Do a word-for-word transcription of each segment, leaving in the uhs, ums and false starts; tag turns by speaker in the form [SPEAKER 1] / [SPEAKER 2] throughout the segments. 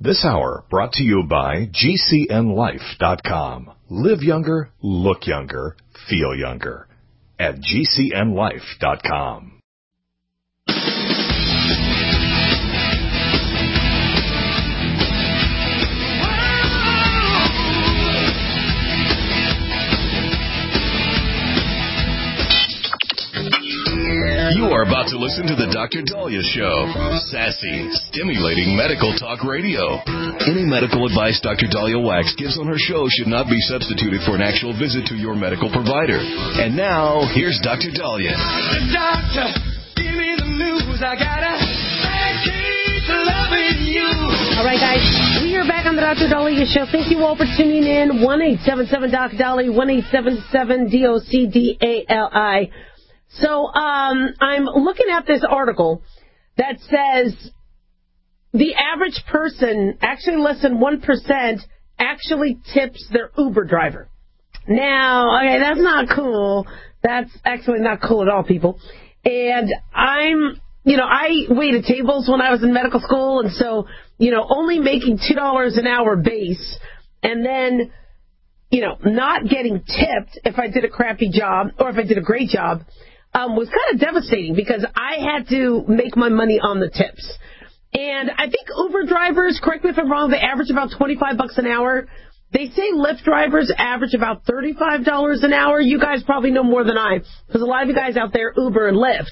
[SPEAKER 1] This hour brought to you by G C N life dot com. Live younger, look younger, feel younger at G C N life dot com. You are about to listen to the Doctor Daliah Show. Sassy, stimulating medical talk radio. Any medical advice Doctor Daliah Wax gives on her show should not be substituted for an actual visit to your medical provider. And now, here's Doctor Daliah.
[SPEAKER 2] Doctor, give me the news. I gotta keep loving you.
[SPEAKER 3] All right, guys, we are back on the Doctor Daliah Show. Thank you all for tuning in. one eight seven seven D O C D A L I, one eight seven seven D O C D A L I. So um, I'm looking at this article that says the average person, actually less than one percent, actually tips their Uber driver. Now, okay, that's not cool. That's actually not cool at all, people. And I'm, you know, I waited tables when I was in medical school, and so, you know, only making two dollars an hour base and then, you know, not getting tipped if I did a crappy job or if I did a great job. Um, was kind of devastating because I had to make my money on the tips. And I think Uber drivers, correct me if I'm wrong, they average about twenty-five bucks an hour. They say Lyft drivers average about thirty-five dollars an hour. You guys probably know more than I, because a lot of you guys out there Uber and Lyft.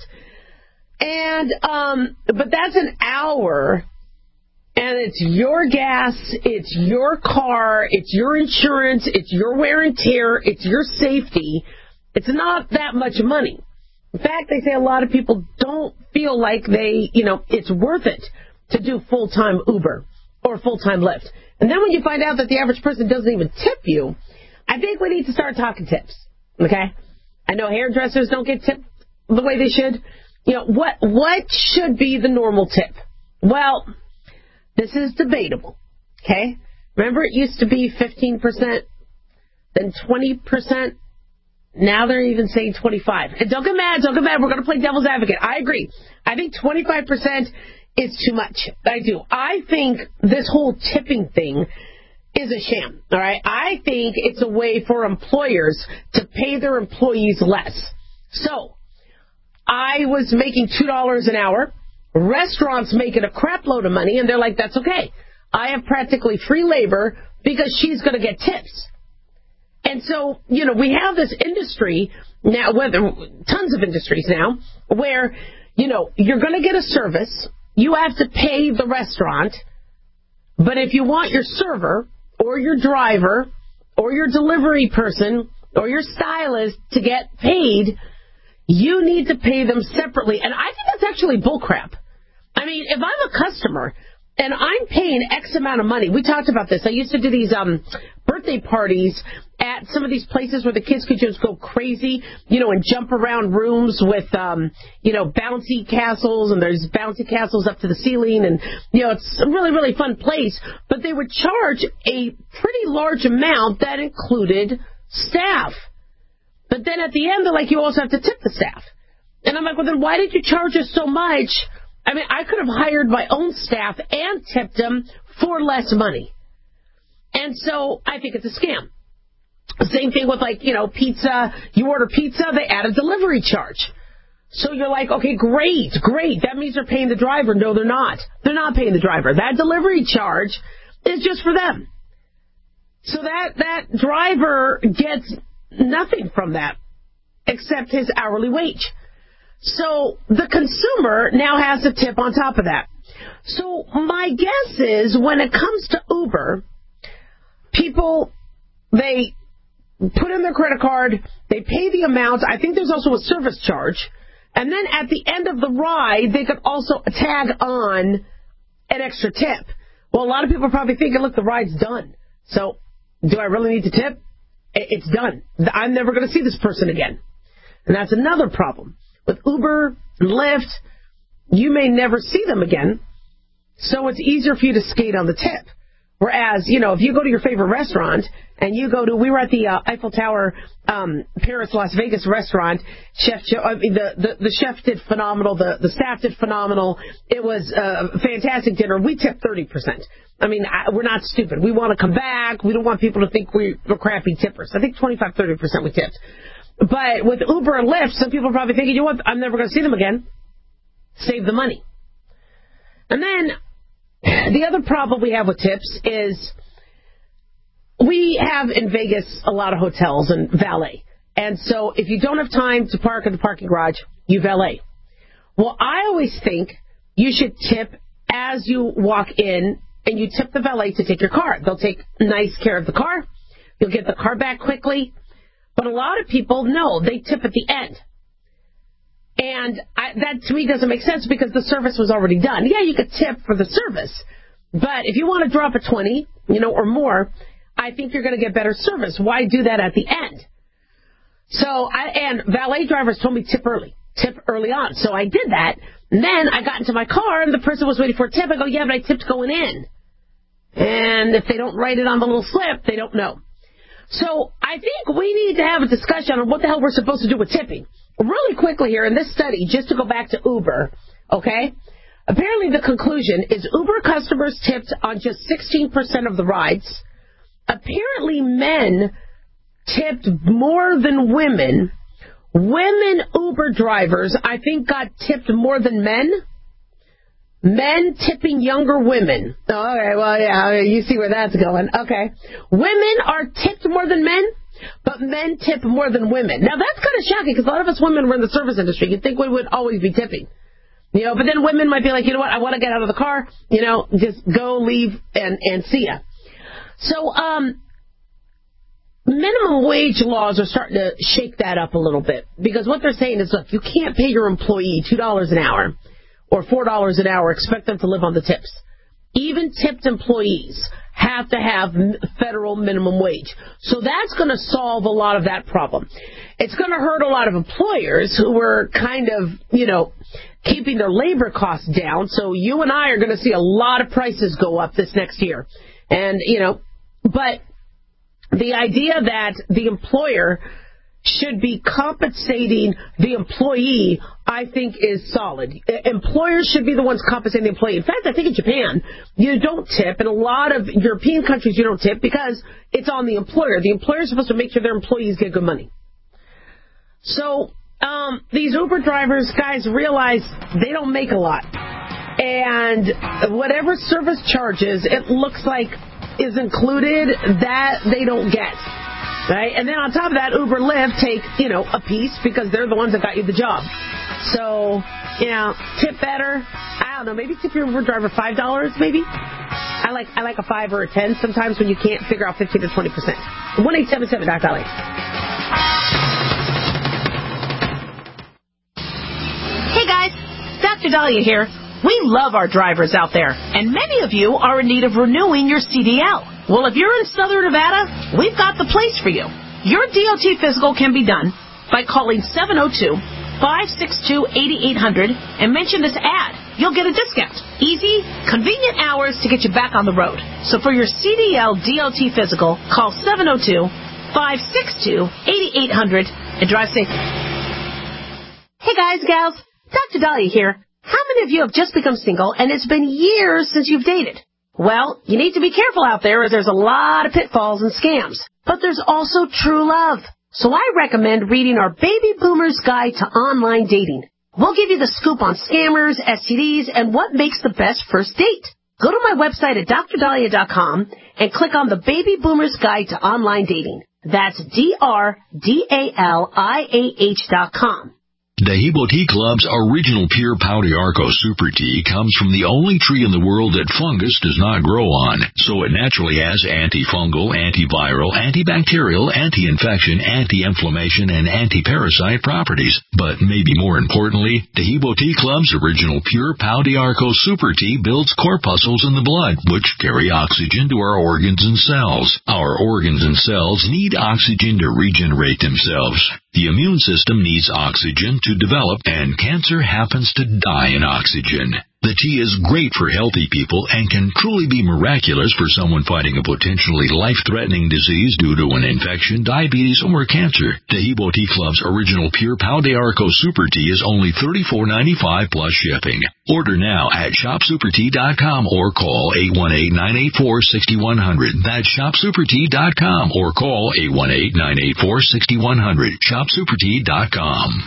[SPEAKER 3] And, um, but that's an hour, and it's your gas, it's your car, it's your insurance, it's your wear and tear, it's your safety. It's not that much money. In fact, they say a lot of people don't feel like they, you know, it's worth it to do full-time Uber or full-time Lyft. And then when you find out that the average person doesn't even tip you, I think we need to start talking tips, okay? I know hairdressers don't get tipped the way they should. You know, what what should be the normal tip? Well, this is debatable, okay? Remember, it used to be fifteen percent, then twenty percent. Now they're even saying twenty-five. And don't get mad, don't get mad. We're going to play devil's advocate. I agree. I think twenty-five percent is too much. I do. I think this whole tipping thing is a sham. All right. I think it's a way for employers to pay their employees less. So I was making two dollars an hour. Restaurants making a crap load of money, and they're like, that's okay. I have practically free labor because she's going to get tips. And so, you know, we have this industry now, whether tons of industries now, where, you know, you're going to get a service, you have to pay the restaurant, but if you want your server or your driver or your delivery person or your stylist to get paid, you need to pay them separately. And I think that's actually bullcrap. I mean, if I'm a customer and I'm paying X amount of money, we talked about this. I used to do these um, birthday parties at some of these places where the kids could just go crazy, you know, and jump around rooms with, um, you know, bouncy castles, and there's bouncy castles up to the ceiling, and, you know, it's a really, really fun place. But they would charge a pretty large amount that included staff. But then at the end, they're like, you also have to tip the staff. And I'm like, well, then why did you charge us so much? I mean, I could have hired my own staff and tipped them for less money. And so I think it's a scam. Same thing with, like, you know, pizza. You order pizza, they add a delivery charge. So you're like, okay, great, great. That means they're paying the driver. No, they're not. They're not paying the driver. That delivery charge is just for them. So that, that driver gets nothing from that except his hourly wage. So the consumer now has a tip on top of that. So my guess is when it comes to Uber, people, they put in their credit card, they pay the amount. I think there's also a service charge. And then at the end of the ride, they could also tag on an extra tip. Well, a lot of people are probably thinking, look, the ride's done. So do I really need to tip? It's done. I'm never going to see this person again. And that's another problem. With Uber and Lyft, you may never see them again. So it's easier for you to skate on the tip. Whereas, you know, if you go to your favorite restaurant and you go to, we were at the uh, Eiffel Tower, um, Paris, Las Vegas restaurant. Chef, I mean, the, the the chef did phenomenal. The the staff did phenomenal. It was a fantastic dinner. We tipped thirty percent. I mean, I, we're not stupid. We want to come back. We don't want people to think we're crappy tippers. I think twenty-five, thirty percent we tipped. But with Uber and Lyft, some people are probably thinking, you know what, I'm never going to see them again. Save the money. And then the other problem we have with tips is we have in Vegas a lot of hotels and valet. And so if you don't have time to park in the parking garage, you valet. Well, I always think you should tip as you walk in, and you tip the valet to take your car. They'll take nice care of the car. You'll get the car back quickly. But a lot of people, no, they tip at the end. And I, that, to me, doesn't make sense because the service was already done. Yeah, you could tip for the service. But if you want to drop a twenty, you know, or more, I think you're going to get better service. Why do that at the end? So, I, and valet drivers told me tip early. Tip early on. So I did that. And then I got into my car, and the person was waiting for a tip. I go, yeah, but I tipped going in. And if they don't write it on the little slip, they don't know. So I think we need to have a discussion on what the hell we're supposed to do with tipping. Really quickly here, in this study, just to go back to Uber, okay? Apparently the conclusion is Uber customers tipped on just sixteen percent of the rides. Apparently men tipped more than women. Women Uber drivers, I think, got tipped more than men. Men tipping younger women. Oh, okay, well, yeah, you see where that's going. Okay. Women are tipped more than men, but men tip more than women. Now, that's kind of shocking because a lot of us women were in the service industry. You'd think we would always be tipping. You know, but then women might be like, you know what, I want to get out of the car. You know, just go, leave, and, and see ya. So, um... minimum wage laws are starting to shake that up a little bit because what they're saying is, look, you can't pay your employee two dollars an hour or four dollars an hour, expect them to live on the tips. Even tipped employees have to have federal minimum wage. So that's going to solve a lot of that problem. It's going to hurt a lot of employers who were kind of, you know, keeping their labor costs down. So you and I are going to see a lot of prices go up this next year. And, you know, but the idea that the employer should be compensating the employee, I think, is solid. Employers should be the ones compensating the employee. In fact, I think in Japan, you don't tip. In a lot of European countries, you don't tip because it's on the employer. The employer is supposed to make sure their employees get good money. So um, these Uber drivers, guys, realize they don't make a lot. And whatever service charges, it looks like is included, that they don't get, right? And then on top of that, Uber, Lyft take, you know, a piece because they're the ones that got you the job. So, you know, tip better. I don't know, maybe tip your Uber driver five dollars, maybe. I like I like a five or a ten sometimes when you can't figure out fifteen to twenty percent. one eight seven seven Doc Dolly. Hey guys, Doctor Dahlia here. We love our drivers out there, and many of you are in need of renewing your C D L. Well, if you're in Southern Nevada, we've got the place for you. Your D O T physical can be done by calling seven oh two, five six two, eight eight hundred and mention this ad. You'll get a discount. Easy, convenient hours to get you back on the road. So for your C D L D O T physical, call seven oh two, five six two, eight eight hundred and drive safe. Hey guys, gals, Doctor Dahlia here. How many of you have just become single and it's been years since you've dated? Well, you need to be careful out there as there's a lot of pitfalls and scams. But there's also true love. So I recommend reading our Baby Boomer's Guide to Online Dating. We'll give you the scoop on scammers, S T Ds, and what makes the best first date. Go to my website at dr dahlia dot com and click on the Baby Boomer's Guide to Online Dating. That's D R D A L I A H dot com.
[SPEAKER 4] Dahibo Tea Club's original pure Pau d'Arco Super Tea comes from the only tree in the world that fungus does not grow on, so it naturally has antifungal, antiviral, antibacterial, anti-infection, anti-inflammation, and anti-parasite properties. But maybe more importantly, Dahibo Tea Club's original pure Pau d'Arco Super Tea builds corpuscles in the blood, which carry oxygen to our organs and cells. Our organs and cells need oxygen to regenerate themselves. The immune system needs oxygen to develop, and cancer happens to die in oxygen. The tea is great for healthy people and can truly be miraculous for someone fighting a potentially life-threatening disease due to an infection, diabetes, or cancer. Taheebo Tea Club's original Pure Pau de Arco Super Tea is only thirty-four ninety-five plus shipping. Order now at shop super tea dot com or call eight one eight, nine eight four, six one zero zero. That's shop super tea dot com or call eight one eight, nine eight four, six one zero zero. shop super tea dot com.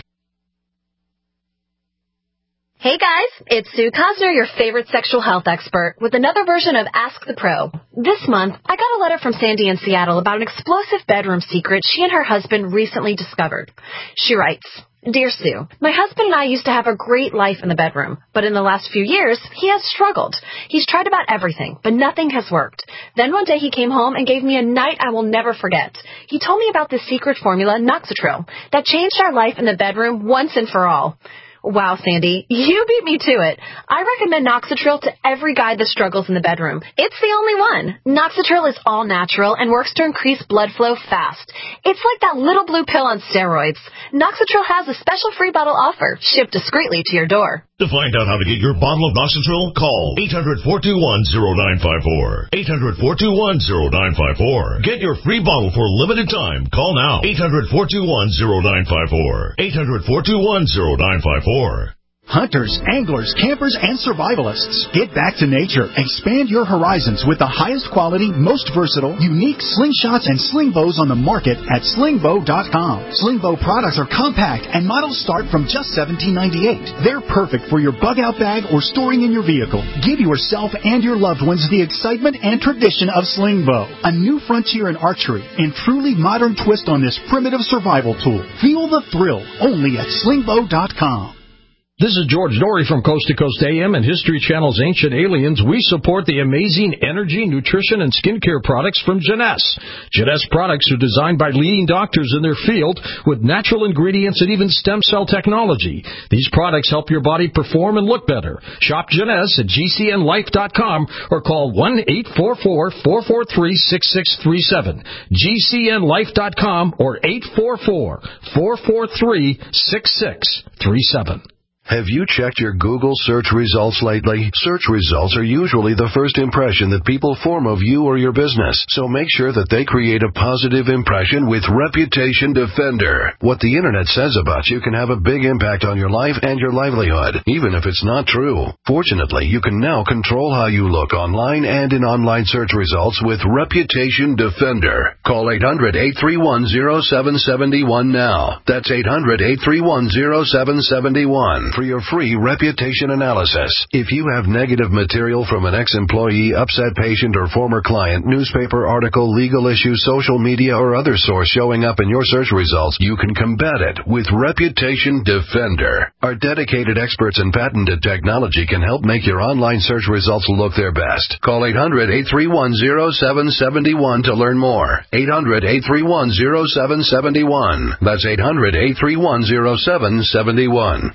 [SPEAKER 5] Hey guys, it's Sue Cosner, your favorite sexual health expert, with another version of Ask the Pro. This month, I got a letter from Sandy in Seattle about an explosive bedroom secret she and her husband recently discovered. She writes, Dear Sue, my husband and I used to have a great life in the bedroom, but in the last few years, he has struggled. He's tried about everything, but nothing has worked. Then one day he came home and gave me a night I will never forget. He told me about this secret formula, Noxitril, that changed our life in the bedroom once and for all. Wow, Sandy, you beat me to it. I recommend Noxitril to every guy that struggles in the bedroom. It's the only one. Noxitril is all natural and works to increase blood flow fast. It's like that little blue pill on steroids. Noxitril has a special free bottle offer, shipped discreetly to your door.
[SPEAKER 6] To find out how to get your bottle of Noxitril, call eight hundred, four two one, zero nine five four. eight hundred, four two one, zero nine five four. Get your free bottle for a limited time. Call now. eight hundred, four two one, zero nine five four. eight hundred, four two one, zero nine five four.
[SPEAKER 7] Hunters, anglers, campers, and survivalists. Get back to nature. Expand your horizons with the highest quality, most versatile, unique slingshots and sling bows on the market at sling bow dot com. Sling bow products are compact and models start from just seventeen ninety-eight. They're perfect for your bug out bag or storing in your vehicle. Give yourself and your loved ones the excitement and tradition of sling bow, a new frontier in archery and truly modern twist on this primitive survival tool. Feel the thrill only at sling bow dot com.
[SPEAKER 8] This is George Dory from Coast to Coast A M and History Channel's Ancient Aliens. We support the amazing energy, nutrition, and skincare products from Jeunesse. Jeunesse products are designed by leading doctors in their field with natural ingredients and even stem cell technology. These products help your body perform and look better. Shop Jeunesse at G C N life dot com or call one eight four four, four four three, six six three seven. G C N life dot com or eight four four, four four three, six six three seven.
[SPEAKER 1] Have you checked your Google search results lately? Search results are usually the first impression that people form of you or your business, so make sure that they create a positive impression with Reputation Defender. What the internet says about you can have a big impact on your life and your livelihood, even if it's not true. Fortunately, you can now control how you look online and in online search results with Reputation Defender. Call eight hundred, eight three one, zero seven seven one now. That's eight hundred, eight three one, zero seven seven one. For your free reputation analysis. If you have negative material from an ex-employee, upset patient, or former client, newspaper article, legal issue, social media, or other source showing up in your search results, you can combat it with Reputation Defender. Our dedicated experts in patented technology can help make your online search results look their best. Call eight hundred, eight three one, zero seven seven one to learn more. eight hundred, eight three one, zero seven seven one. That's eight hundred, eight three one, zero seven seven one.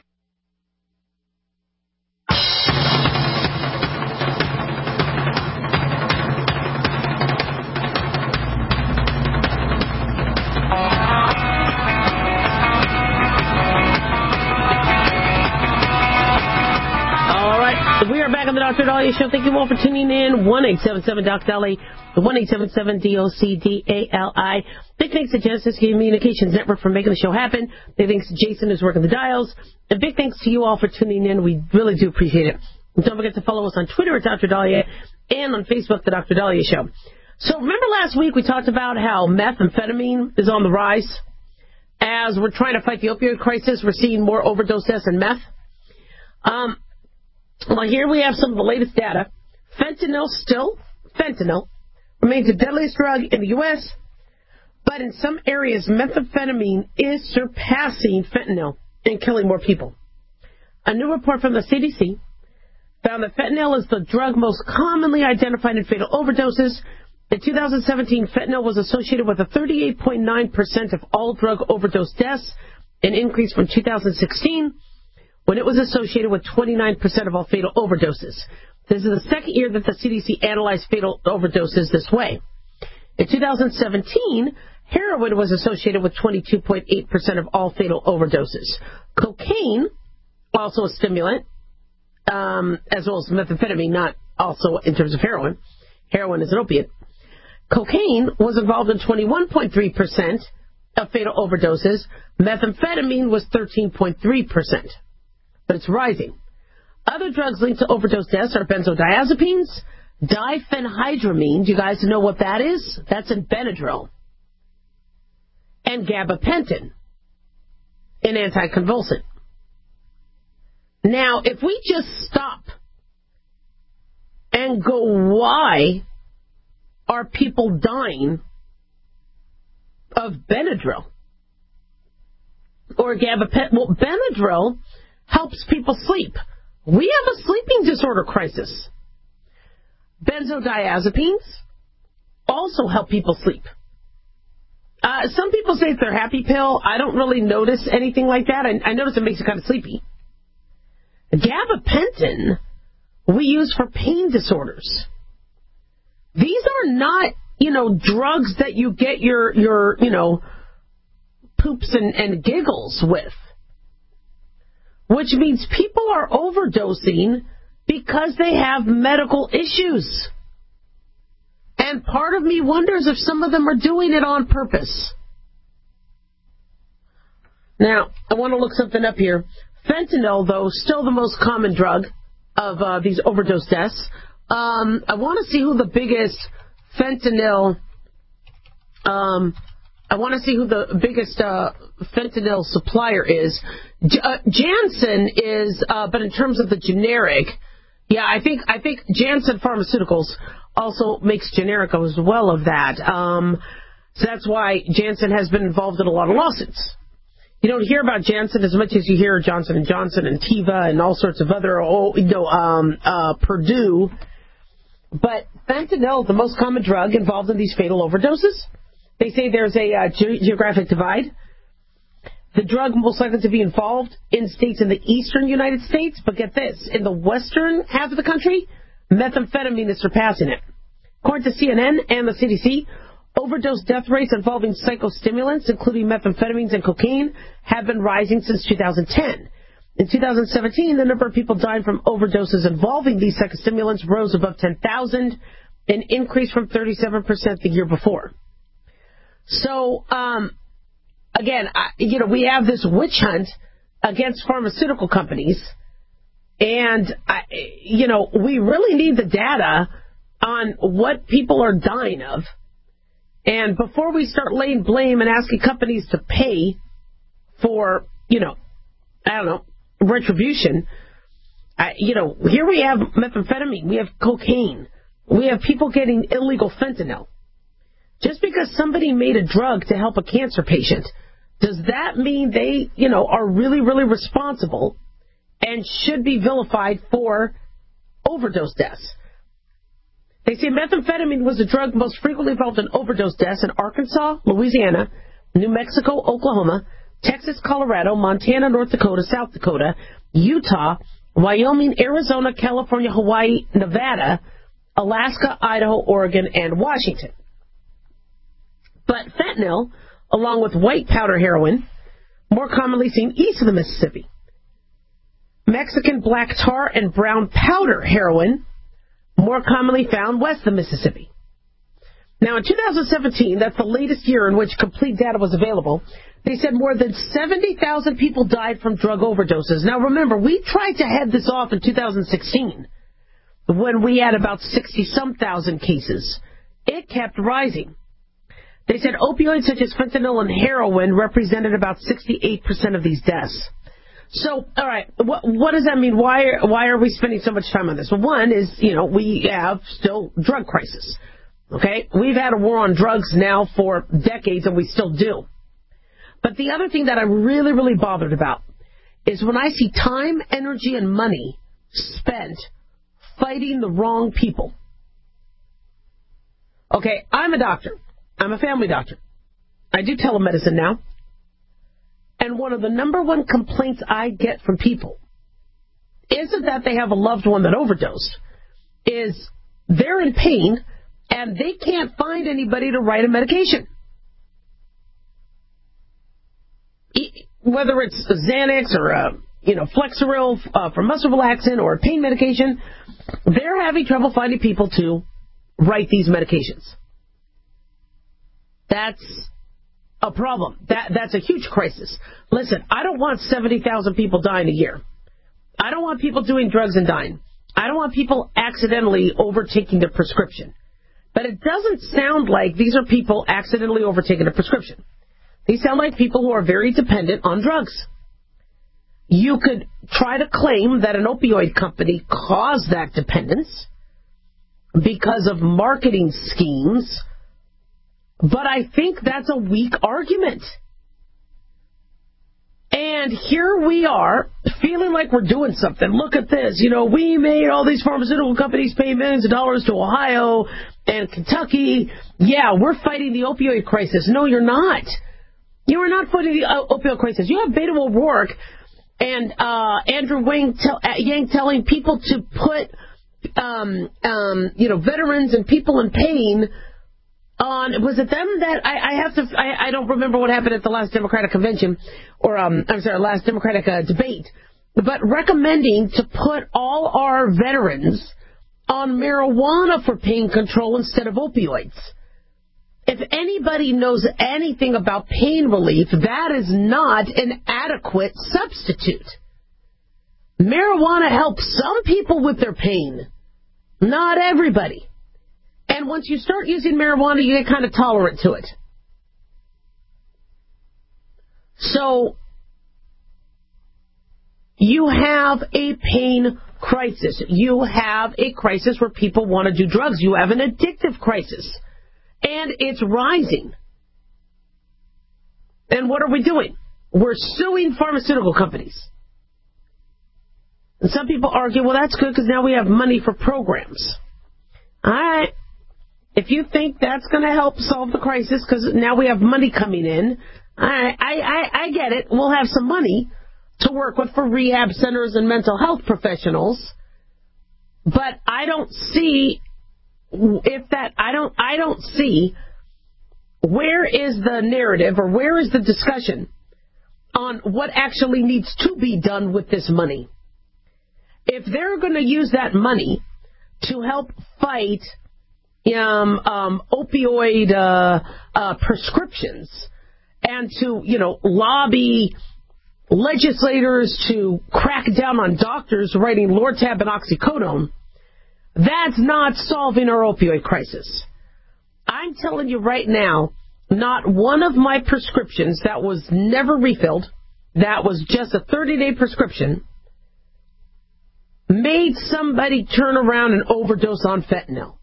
[SPEAKER 3] On the Doctor Dahlia Show. Thank you all for tuning in. one eight seven seven Doc Dolly, one eight seven seven D O C D A L I. Big thanks to Genesis Communications Network for making the show happen. Big thanks to Jason who's working the dials. And big thanks to you all for tuning in. We really do appreciate it. And don't forget to follow us on Twitter at Doctor Dahlia and on Facebook, The Doctor Dahlia Show. So remember last week we talked about how methamphetamine is on the rise? As we're trying to fight the opioid crisis, we're seeing more overdose deaths and meth. Um... Well, here we have some of the latest data. Fentanyl still, fentanyl, remains the deadliest drug in the U S, but in some areas, methamphetamine is surpassing fentanyl and killing more people. A new report from the C D C found that fentanyl is the drug most commonly identified in fatal overdoses. In two thousand seventeen, fentanyl was associated with a thirty-eight point nine percent of all drug overdose deaths, an increase from two thousand sixteen, when it was associated with twenty-nine percent of all fatal overdoses. This is the second year that the C D C analyzed fatal overdoses this way. In two thousand seventeen, heroin was associated with twenty-two point eight percent of all fatal overdoses. Cocaine, also a stimulant, um, as well as methamphetamine, not also in terms of heroin. Heroin is an opiate. Cocaine was involved in twenty-one point three percent of fatal overdoses. Methamphetamine was thirteen point three percent, but it's rising. Other drugs linked to overdose deaths are benzodiazepines, diphenhydramine. Do you guys know what that is? That's in Benadryl. And gabapentin, an anticonvulsant. Now, if we just stop and go, why are people dying of Benadryl or gabapentin? Well, Benadryl helps people sleep. We have a sleeping disorder crisis. Benzodiazepines also help people sleep. Uh, some people say it's their happy pill. I don't really notice anything like that. I, I notice it makes you kind of sleepy. Gabapentin we use for pain disorders. These are not, you know, drugs that you get your, your you know, poops and, and giggles with. Which means people are overdosing because they have medical issues. And part of me wonders if some of them are doing it on purpose. Now, I want to look something up here. Fentanyl, though, still the most common drug of uh, these overdose deaths. Um, I want to see who the biggest fentanyl, um, I want to see who the biggest uh, fentanyl supplier is. J- uh, Janssen is, uh, but in terms of the generic, yeah, I think I think Janssen Pharmaceuticals also makes generic as well of that. Um, so that's why Janssen has been involved in a lot of lawsuits. You don't hear about Janssen as much as you hear Johnson and Johnson and Teva and all sorts of other, oh, you know, um, uh, Purdue. But fentanyl, the most common drug involved in these fatal overdoses. They say there's a uh, ge- geographic divide. The drug most likely to be involved in states in the eastern United States. But get this, in the western half of the country, methamphetamine is surpassing it. According to C N N and the C D C, overdose death rates involving psychostimulants, including methamphetamines and cocaine, have been rising since two thousand ten. In two thousand seventeen, the number of people dying from overdoses involving these psychostimulants rose above ten thousand, an increase from thirty-seven percent the year before. So, um, again, I, you know, we have this witch hunt against pharmaceutical companies, and, I, you know, we really need the data on what people are dying of. And before we start laying blame and asking companies to pay for, you know, I don't know, retribution, I, you know, here we have methamphetamine, we have cocaine, we have people getting illegal fentanyl. Just because somebody made a drug to help a cancer patient, does that mean they, you know, are really, really responsible and should be vilified for overdose deaths? They say methamphetamine was the drug most frequently involved in overdose deaths in Arkansas, Louisiana, New Mexico, Oklahoma, Texas, Colorado, Montana, North Dakota, South Dakota, Utah, Wyoming, Arizona, California, Hawaii, Nevada, Alaska, Idaho, Oregon, and Washington. But fentanyl, along with white powder heroin, more commonly seen east of the Mississippi. Mexican black tar and brown powder heroin, more commonly found west of the Mississippi. Now, in two thousand seventeen, that's the latest year in which complete data was available, they said more than seventy thousand people died from drug overdoses. Now, remember, we tried to head this off in two thousand sixteen when we had about sixty-some thousand cases. It kept rising. They said opioids such as fentanyl and heroin represented about sixty-eight percent of these deaths. So, all right, what, what does that mean? Why, why are we spending so much time on this? Well, one is, you know, we have still drug crisis. Okay? We've had a war on drugs now for decades, and we still do. But the other thing that I'm really, really bothered about is when I see time, energy, and money spent fighting the wrong people. Okay, I'm a doctor. I'm a family doctor. I do telemedicine now. And one of the number one complaints I get from people isn't that they have a loved one that overdosed. Is they're in pain and they can't find anybody to write a medication. Whether it's Xanax or a you know, Flexeril uh, for muscle relaxant or pain medication, they're having trouble finding people to write these medications. That's a problem. That That's a huge crisis. Listen, I don't want seventy thousand people dying a year. I don't want people doing drugs and dying. I don't want people accidentally overtaking their prescription. But it doesn't sound like these are people accidentally overtaking a prescription. These sound like people who are very dependent on drugs. You could try to claim that an opioid company caused that dependence because of marketing schemes, but I think that's a weak argument. And here we are, feeling like we're doing something. Look at this. You know, we made all these pharmaceutical companies pay millions of dollars to Ohio and Kentucky. Yeah, we're fighting the opioid crisis. No, you're not. You are not fighting the uh, opioid crisis. You have Beto O'Rourke and uh, Andrew Yang, tell, uh, Yang telling people to put, um, um, you know, veterans and people in pain on, was it them that, I, I have to, I, I don't remember what happened at the last Democratic convention, or, um, I'm sorry, last Democratic uh, debate, but recommending to put all our veterans on marijuana for pain control instead of opioids. If anybody knows anything about pain relief, that is not an adequate substitute. Marijuana helps some people with their pain, not everybody. And once you start using marijuana, you get kind of tolerant to it. So, you have a pain crisis. You have a crisis where people want to do drugs. You have an addictive crisis. And it's rising. And what are we doing? We're suing pharmaceutical companies. And some people argue, well, that's good because now we have money for programs. All right. If you think that's going to help solve the crisis because now we have money coming in, I, I, I get it. We'll have some money to work with for rehab centers and mental health professionals. But I don't see if that, I don't, I don't see where is the narrative or where is the discussion on what actually needs to be done with this money. If they're going to use that money to help fight Um, um, opioid uh, uh, prescriptions and to, you know, lobby legislators to crack down on doctors writing Lortab and oxycodone, that's not solving our opioid crisis. I'm telling you right now, not one of my prescriptions that was never refilled, that was just a thirty-day prescription, made somebody turn around and overdose on fentanyl.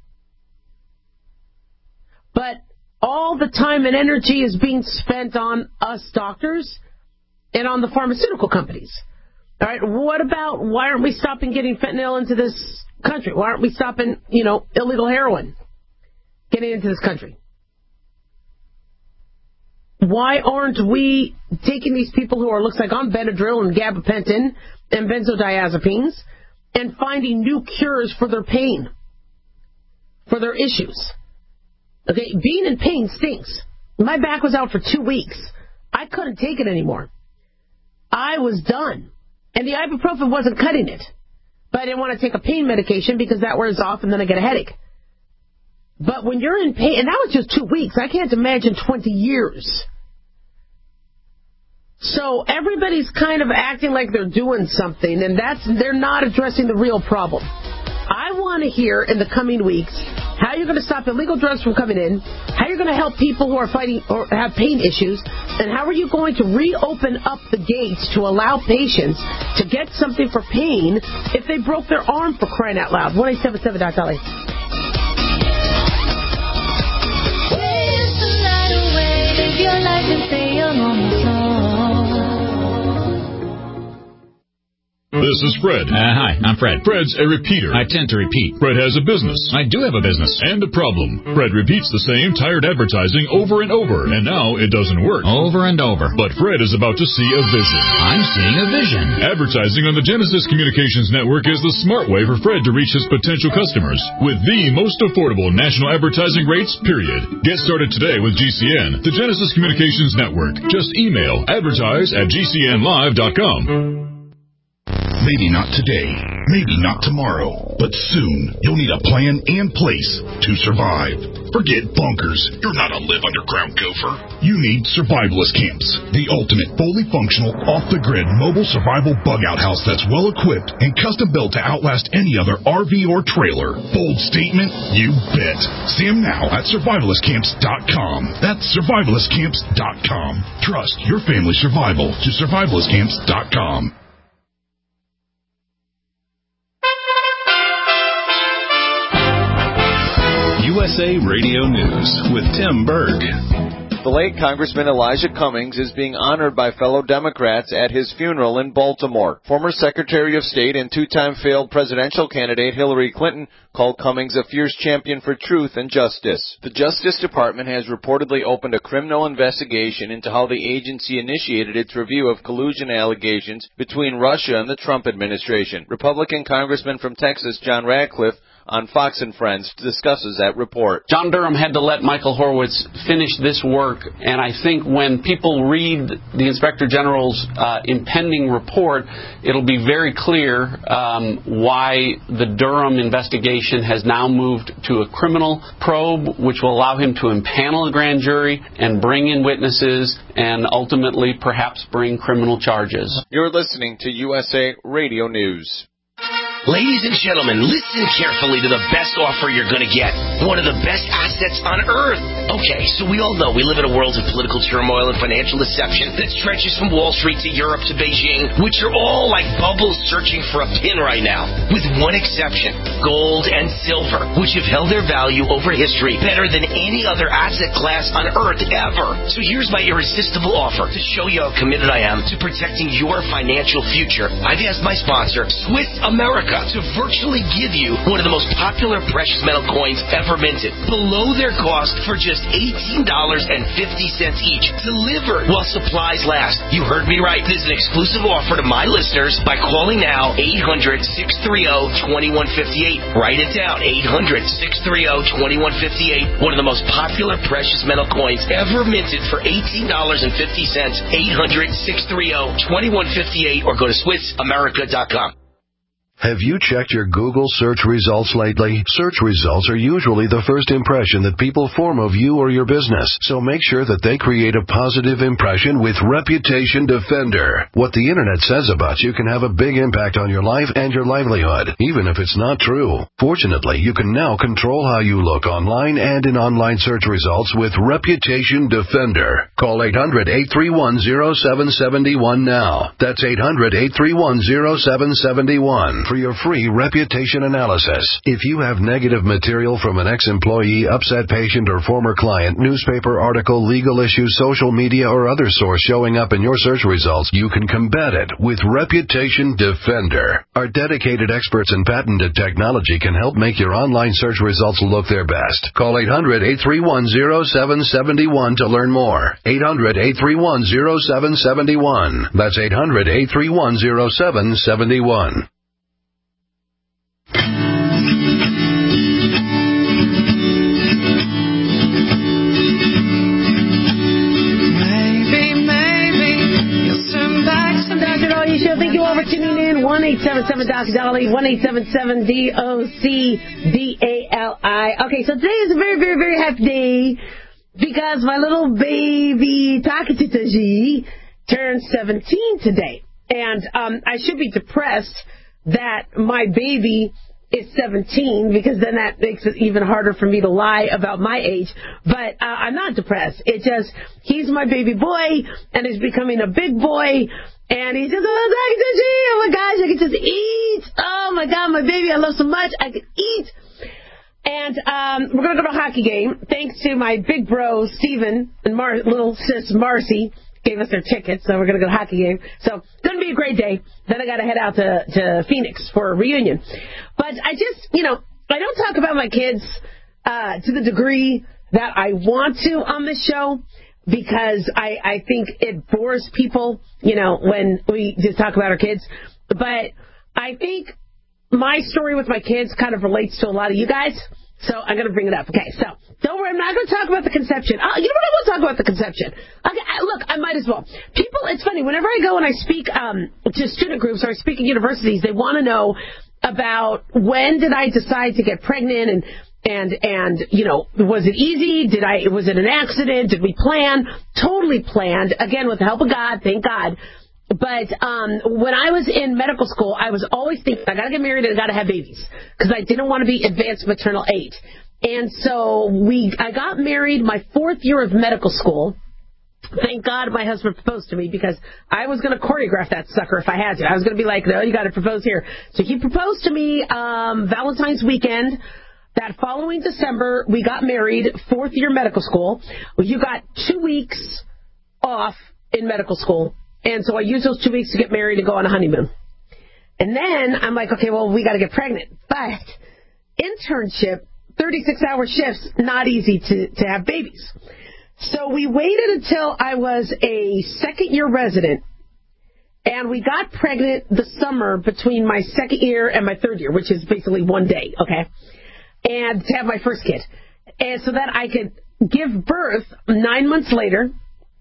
[SPEAKER 3] But all the time and energy is being spent on us doctors and on the pharmaceutical companies. All right, what about, why aren't we stopping getting fentanyl into this country? Why aren't we stopping, you know, illegal heroin getting into this country? Why aren't we taking these people who are, looks like on Benadryl and gabapentin and benzodiazepines and finding new cures for their pain, for their issues? Okay, being in pain stinks. My back was out for two weeks. I couldn't take it anymore. I was done. And the ibuprofen wasn't cutting it. But I didn't want to take a pain medication because that wears off and then I get a headache. But when you're in pain, and that was just two weeks, I can't imagine twenty years. So everybody's kind of acting like they're doing something, and that's they're not addressing the real problem. I want to hear in the coming weeks how you're going to stop illegal drugs from coming in, how you're going to help people who are fighting or have pain issues, and how are you going to reopen up the gates to allow patients to get something for pain if they broke their arm, for crying out loud. one eight seven seven dot Dolly.
[SPEAKER 6] This is Fred.
[SPEAKER 9] Uh, hi, I'm Fred.
[SPEAKER 6] Fred's a repeater.
[SPEAKER 9] I tend to repeat.
[SPEAKER 6] Fred has a business.
[SPEAKER 9] I do have a business.
[SPEAKER 6] And a problem. Fred repeats the same tired advertising over and over, and now it doesn't work.
[SPEAKER 9] Over and over.
[SPEAKER 6] But Fred is about to see a vision.
[SPEAKER 9] I'm seeing a vision.
[SPEAKER 6] Advertising on the Genesis Communications Network is the smart way for Fred to reach his potential customers with the most affordable national advertising rates, period. Get started today with G C N, the Genesis Communications Network. Just email advertise at G C N live dot com.
[SPEAKER 10] Maybe not today, maybe not tomorrow, but soon you'll need a plan and place to survive. Forget bunkers. You're not a live underground gopher. You need survivalist camps, the ultimate fully functional, off-the-grid mobile survival bug-out house that's well-equipped and custom-built to outlast any other R V or trailer. Bold statement? You bet. See them now at survivalist camps dot com. That's survivalist camps dot com. Trust your family's survival to survivalist camps dot com.
[SPEAKER 1] U S A Radio News with Tim Berg.
[SPEAKER 11] The late Congressman Elijah Cummings is being honored by fellow Democrats at his funeral in Baltimore. Former Secretary of State and two-time failed presidential candidate Hillary Clinton called Cummings a fierce champion for truth and justice. The Justice Department has reportedly opened a criminal investigation into how the agency initiated its review of collusion allegations between Russia and the Trump administration. Republican Congressman from Texas John Ratcliffe on Fox and Friends discusses that report.
[SPEAKER 12] John Durham had to let Michael Horowitz finish this work, and I think when people read the Inspector General's uh, impending report, it'll be very clear um, why the Durham investigation has now moved to a criminal probe, which will allow him to impanel a grand jury and bring in witnesses and ultimately perhaps bring criminal charges.
[SPEAKER 11] You're listening to U S A Radio News.
[SPEAKER 13] Ladies and gentlemen, listen carefully to the best offer you're going to get. One of the best assets on earth. Okay, so we all know we live in a world of political turmoil and financial deception that stretches from Wall Street to Europe to Beijing, which are all like bubbles searching for a pin right now. With one exception, gold and silver, which have held their value over history better than any other asset class on earth ever. So here's my irresistible offer to show you how committed I am to protecting your financial future. I've asked my sponsor, Swiss America, to virtually give you one of the most popular precious metal coins ever minted, below their cost for just eighteen dollars and fifty cents each, delivered while supplies last. You heard me right. This is an exclusive offer to my listeners by calling now eight hundred, six three zero, two one five eight. Write it down, eight hundred, six three zero, two one five eight. One of the most popular precious metal coins ever minted for eighteen dollars and fifty cents. eight hundred, six three zero, two one five eight or go to Swiss America dot com.
[SPEAKER 14] Have you checked your Google search results lately? Search results are usually the first impression that people form of you or your business, so make sure that they create a positive impression with Reputation Defender. What the internet says about you can have a big impact on your life and your livelihood, even if it's not true. Fortunately, you can now control how you look online and in online search results with Reputation Defender. Call eight hundred, eight three one, zero seven seven one now. That's eight hundred, eight three one, zero seven seven one. For your free reputation analysis. If you have negative material from an ex-employee, upset patient, or former client, newspaper article, legal issue, social media, or other source showing up in your search results, you can combat it with Reputation Defender. Our dedicated experts in patented technology can help make your online search results look their best. Call eight hundred, eight three one, zero seven seven one to learn more. eight hundred, eight three one, zero seven seven one. That's eight hundred, eight three one, zero seven seven one.
[SPEAKER 3] Thank you all for tuning in. one eight seven seven D O C Dolly, one eight seven seven D O C D A L I. Okay, so today is a very, very, very happy day because my little baby Takatitaji turned seventeen today. And um, I should be depressed that my baby is seventeen, because then that makes it even harder for me to lie about my age. But uh, I'm not depressed. It just, he's my baby boy, and he's becoming a big boy. And he's just, oh my gosh, I can just eat. Oh my God, my baby, I love so much. I can eat. And um, we're going to go to a hockey game. Thanks to my big bro, Steven, and Mar- little sis, Marcy, gave us their tickets. So we're going to go to a hockey game. So it's going to be a great day. Then I got to head out to, to Phoenix for a reunion. But I just, you know, I don't talk about my kids uh, to the degree that I want to on this show, because I, I think it bores people, you know, when we just talk about our kids. But I think my story with my kids kind of relates to a lot of you guys. So I'm going to bring it up. Okay, so don't worry, I'm not going to talk about the conception. Oh, you know what? I want to talk about the conception. Okay, I, look, I might as well. People, it's funny, whenever I go and I speak um, to student groups or I speak at universities, they want to know about when did I decide to get pregnant and and and you know, was it easy? Did I was it an accident? Did we plan? Totally planned. Again, with the help of God, thank God. But um, when I was in medical school, I was always thinking, I got to get married and I got to have babies because I didn't want to be advanced maternal age. And so we, I got married my fourth year of medical school. Thank God my husband proposed to me because I was going to choreograph that sucker if I had to. I was going to be like, no, you got to propose here. So he proposed to me um, Valentine's weekend. That following December, we got married, fourth year medical school. You got two weeks off in medical school. And so I used those two weeks to get married and go on a honeymoon. And then I'm like, okay, well, we got to get pregnant. But internship, thirty-six hour shifts, not easy to, to have babies. So we waited until I was a second year resident. And we got pregnant the summer between my second year and my third year, which is basically one day, okay? And to have my first kid. And so that I could give birth nine months later.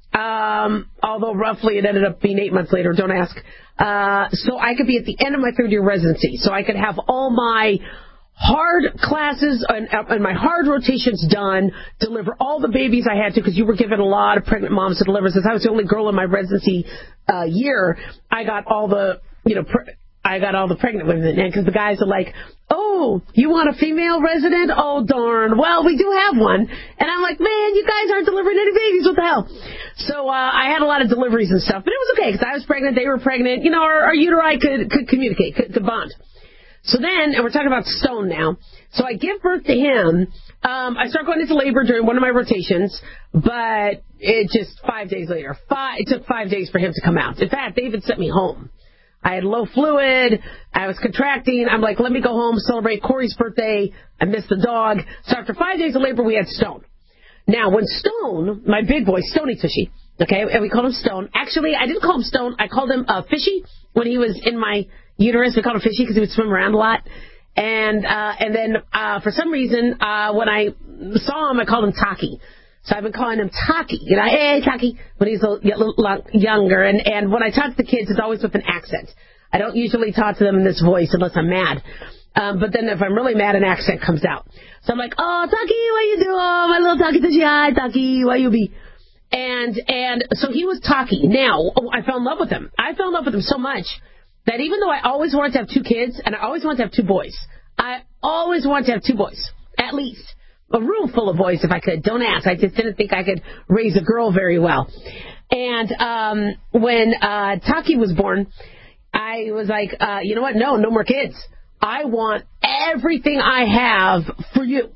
[SPEAKER 3] Um, although roughly it ended up being eight months later, don't ask. Uh, so I could be at the end of my third year residency. So I could have all my hard classes and, and my hard rotations done, deliver all the babies I had to, because you were given a lot of pregnant moms to deliver. Since I was the only girl in my residency uh, year, I got all the, you know, pre- I got all the pregnant women. And because the guys are like, oh, you want a female resident? Oh, darn. Well, we do have one. And I'm like, man, you guys aren't delivering any babies. What the hell? So uh, I had a lot of deliveries and stuff. But it was okay because I was pregnant. They were pregnant. You know, our, our uteri could, could communicate, could, could bond. So then, and we're talking about Stone now. So I give birth to him. Um, I start going into labor during one of my rotations. But it just five days later. Five, it took five days for him to come out. In fact, they even sent me home. I had low fluid. I was contracting. I'm like, let me go home, celebrate Corey's birthday. I missed the dog. So after five days of labor, we had Stone. Now, when Stone, my big boy, Stoney Tushy, okay, and we called him Stone. Actually, I didn't call him Stone. I called him uh, Fishy when he was in my uterus. We called him Fishy because he would swim around a lot. And uh, and then uh, for some reason, uh, when I saw him, I called him Taki. So I've been calling him Taki, you know, hey, Taki, when he's a little younger. And, and when I talk to the kids, it's always with an accent. I don't usually talk to them in this voice unless I'm mad. Um, but then if I'm really mad, an accent comes out. So I'm like, oh, Taki, what you do? Oh, my little Taki, Taki, hi, Taki, why you be? And, and so he was Taki. Now, oh, I fell in love with him. I fell in love with him so much that even though I always wanted to have two kids, and I always wanted to have two boys, I always wanted to have two boys, at least. A room full of boys, if I could. Don't ask. I just didn't think I could raise a girl very well. And um, when uh, Taki was born, I was like, uh, you know what? No, no more kids. I want everything I have for you.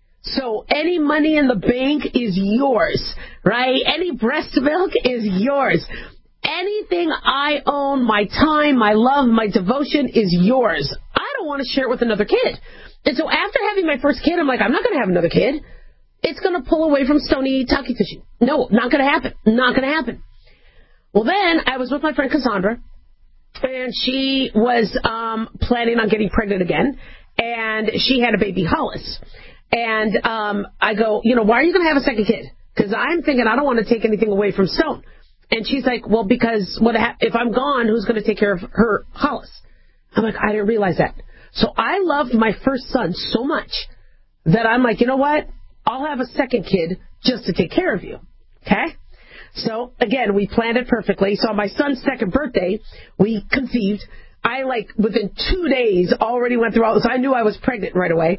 [SPEAKER 3] So any money in the bank is yours, right? Any breast milk is yours. Anything I own, my time, my love, my devotion is yours. I don't want to share it with another kid. And so after having my first kid, I'm like, I'm not going to have another kid. It's going to pull away from Stony Taki Tushy. No, not going to happen. Not going to happen. Well, then I was with my friend Cassandra, and she was um, planning on getting pregnant again, and she had a baby Hollis. And um, I go, you know, why are you going to have a second kid? Because I'm thinking I don't want to take anything away from Stone. And she's like, well, because what ha- if I'm gone, who's going to take care of her Hollis? I'm like, I didn't realize that. So I loved my first son so much that I'm like, you know what? I'll have a second kid just to take care of you. Okay? So, again, we planned it perfectly. So on my son's second birthday, we conceived. I, like, within two days already went through all this. I knew I was pregnant right away.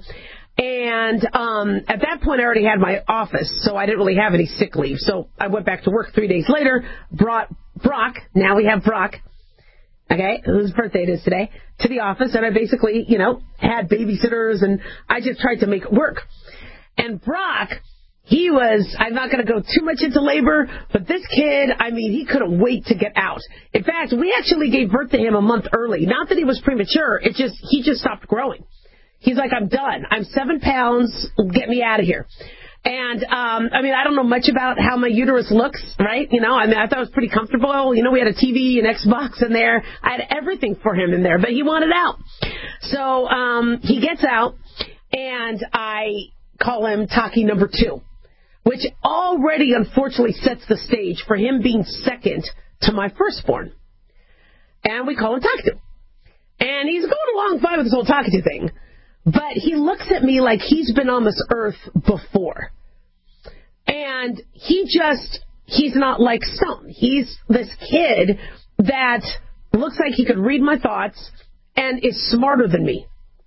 [SPEAKER 3] And um, at that point, I already had my office, so I didn't really have any sick leave. So I went back to work three days later, brought Brock. Now we have Brock. Okay, whose birthday it is today, to the office, and I basically, you know, had babysitters, and I just tried to make it work. And Brock, he was, I'm not going to go too much into labor, but this kid, I mean, he couldn't wait to get out. In fact, we actually gave birth to him a month early. Not that he was premature, it just, he just stopped growing. He's like, I'm done. I'm seven pounds, get me out of here. And, um, I mean, I don't know much about how my uterus looks, right? You know, I mean, I thought it was pretty comfortable. You know, we had a T V, an Xbox in there. I had everything for him in there, but he wanted out. So, um, he gets out. and I call him Taki number two, which already unfortunately sets the stage for him being second to my firstborn. And we call him Takitu. And he's going along fine with this whole Takitu thing, but he looks at me like he's been on this earth before. And he just, he's not like Stone. He's this kid that looks like he could read my thoughts and is smarter than me.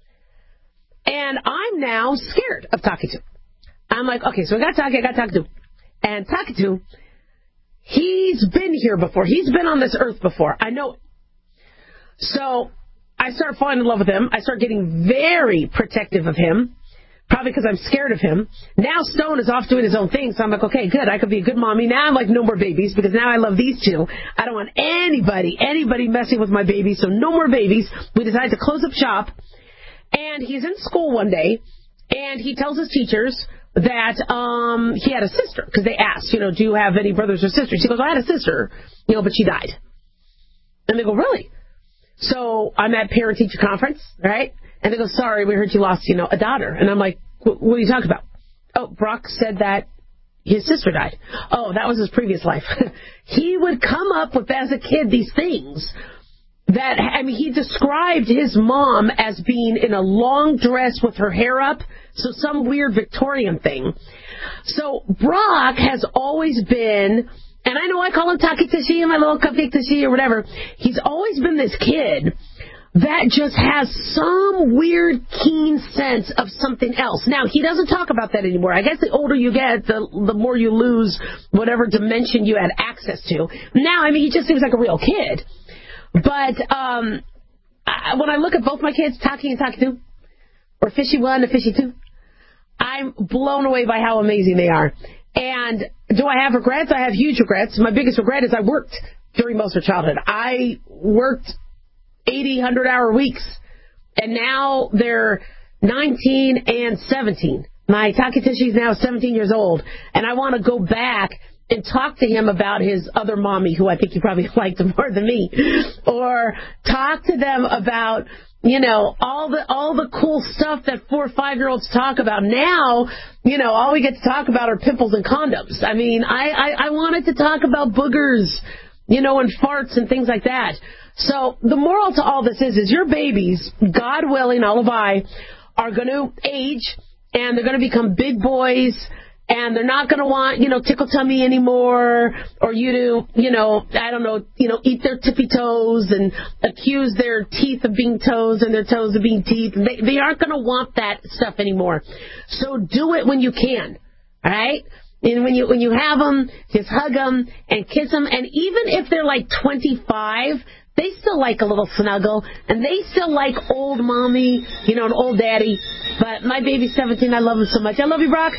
[SPEAKER 3] And I'm now scared of Takitu. I'm like, okay, so I got Taki, I got Takitu. And Takitu, he's been here before. He's been on this earth before. I know it. So I start falling in love with him. I start getting very protective of him, probably because I'm scared of him. Now Stone is off doing his own thing, so I'm like, okay, good. I could be a good mommy. Now I'm like, no more babies, because now I love these two. I don't want anybody, anybody messing with my babies, so no more babies. We decided to close up shop. And he's in school one day, and he tells his teachers that um he had a sister, because they asked, you know, do you have any brothers or sisters? He goes, I had a sister, you know, but she died. And they go, really? So I'm at parent-teacher conference, right? And they go, sorry, we heard you lost, you know, a daughter. And I'm like, what are you talking about? Oh, Brock said that his sister died. Oh, that was his previous life. He would come up with, as a kid, these things that, I mean, he described his mom as being in a long dress with her hair up, so some weird Victorian thing. So Brock has always been, and I know I call him Taki Tashi, my little cupcake Tashi or whatever, he's always been this kid that just has some weird, keen sense of something else. Now, he doesn't talk about that anymore. I guess the older you get, the the more you lose whatever dimension you had access to. Now, I mean, he just seems like a real kid. But um, I, when I look at both my kids, Taki and Taki two, or Fishy one and Fishy two, I'm blown away by how amazing they are. And do I have regrets? I have huge regrets. My biggest regret is I worked during most of childhood. I worked eighty, one hundred hour weeks, and now they're nineteen and seventeen. My Takatishi is now seventeen years old, and I want to go back and talk to him about his other mommy, who I think he probably liked more than me, or talk to them about, you know, all the all the cool stuff that four or five year olds talk about. Now, you know, all we get to talk about are pimples and condoms. I mean, I, I, I wanted to talk about boogers, you know, and farts and things like that. So the moral to all this is, is your babies, God willing, Alabai, are going to age, and they're going to become big boys, and they're not going to want, you know, tickle tummy anymore, or you to, you know, I don't know, you know, eat their tippy toes and accuse their teeth of being toes and their toes of being teeth. They, they aren't going to want that stuff anymore. So do it when you can, all right? And when you when you have them, just hug them and kiss them. And even if they're like twenty-five, they still like a little snuggle, and they still like old mommy, you know, and old daddy. But my baby's seventeen. I love him so much. I love you, Brock.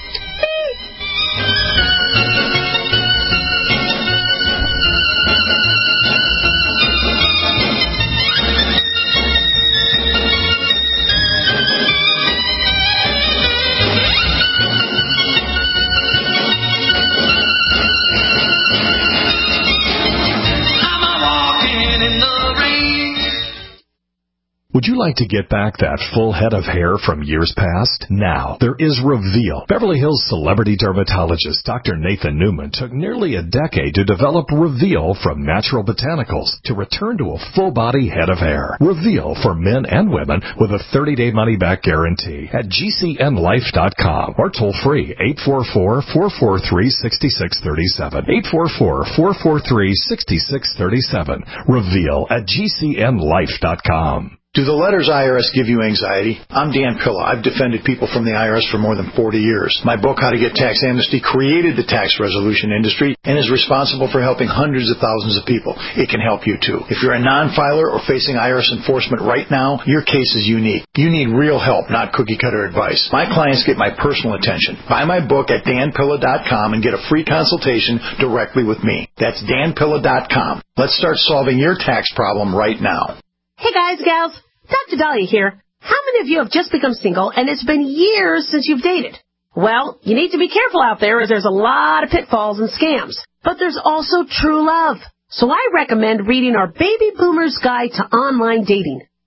[SPEAKER 8] Would you like to get back that full head of hair from years past? Now, there is Reveal. Beverly Hills celebrity dermatologist Doctor Nathan Newman took nearly a decade to develop Reveal from natural botanicals to return to a full-body head of hair. Reveal for men and women with a thirty-day money-back guarantee at G C N life dot com or toll-free eight four four, four four three, six six three seven. eight four four, four four three, six six three seven. Reveal at G C N life dot com.
[SPEAKER 15] Do the letters I R S give you anxiety? I'm Dan Pilla. I've defended people from the I R S for more than forty years. My book, How to Get Tax Amnesty, created the tax resolution industry and is responsible for helping hundreds of thousands of people. It can help you, too. If you're a non-filer or facing I R S enforcement right now, your case is unique. You need real help, not cookie-cutter advice. My clients get my personal attention. Buy my book at dan pilla dot com and get a free consultation directly with me. That's dan pilla dot com. Let's start solving your tax problem right now.
[SPEAKER 3] Hey guys, gals, Doctor Dahlia here. How many of you have just become single and it's been years since you've dated? Well, you need to be careful out there, as there's a lot of pitfalls and scams. But there's also true love. So I recommend reading our Baby Boomer's Guide to Online Dating.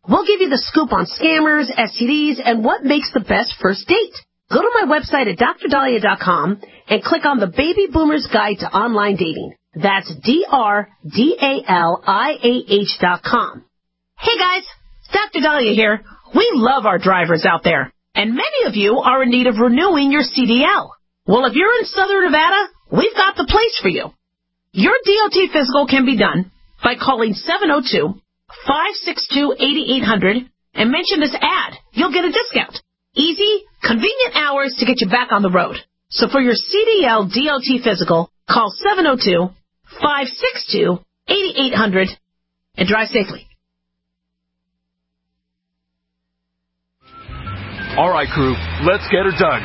[SPEAKER 3] We'll give you the scoop on scammers, S T Ds, and what makes the best first date. Go to my website at dr dahlia dot com and click on the Baby Boomer's Guide to Online Dating. That's D R D A L I A H dot com. Hey guys, Doctor Dahlia here. We love our drivers out there, and many of you are in need of renewing your C D L. Well, if you're in Southern Nevada, we've got the place for you. Your D O T physical can be done by calling seven oh two, five six two, eight eight hundred and mention this ad. You'll get a discount. Easy, convenient hours to get you back on the road. So for your C D L D O T physical, call seven oh two, five six two, eight eight hundred and drive safely.
[SPEAKER 16] All right, crew, let's get her dug.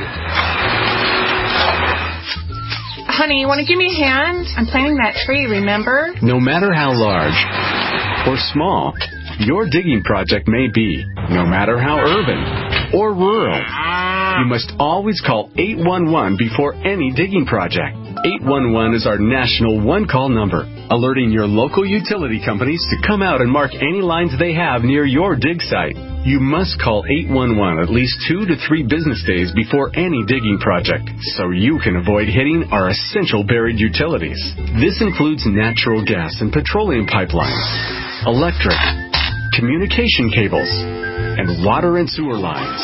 [SPEAKER 17] Honey, you want to give me a hand? I'm planting that tree, remember?
[SPEAKER 18] No matter how large or small your digging project may be, no matter how urban or rural, you must always call eight one one before any digging project. eight one one is our national one-call number, alerting your local utility companies to come out and mark any lines they have near your dig site. You must call eight one one at least two to three business days before any digging project, so you can avoid hitting our essential buried utilities. This includes natural gas and petroleum pipelines, electric, communication cables, and water and sewer lines.